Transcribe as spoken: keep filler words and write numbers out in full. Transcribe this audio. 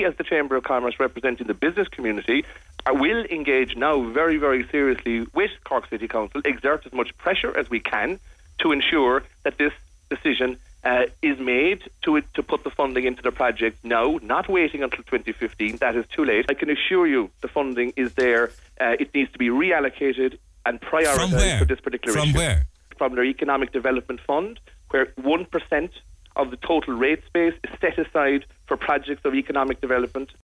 we, as the Chamber of Commerce representing the business community, are, will engage now very, very seriously with Cork City Council, exert as much pressure as we can to ensure that this decision uh, is made to to put the funding into the project now, not waiting until twenty fifteen. That is too late. I can assure you the funding is there. Uh, it needs to be reallocated and prioritised for this particular From issue. From where? From their Economic Development Fund, where one percent of the total rate space is set aside for projects of economic development